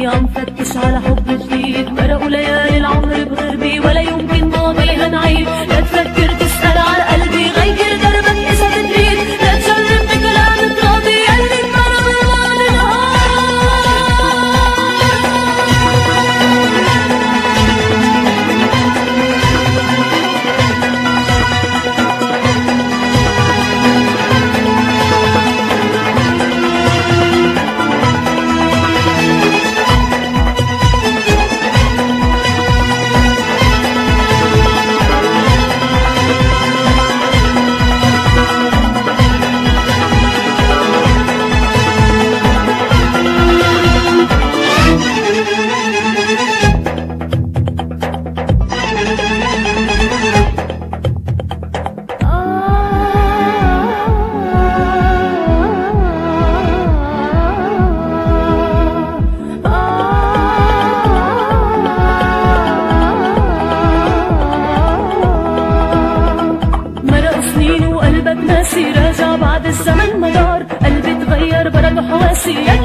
عم فتش على حب جديد، مرقوا ليالي العمر بغربي ولا يمكن ماضيها نعيد. لا تفكر تسأل على قلبي، غير دربك إذا بتريد. لا تجرب بكلام تراضي يلي انضرب روان نهار. راجع بعد الزمن مدار، قلبي تغير برد وحواسي.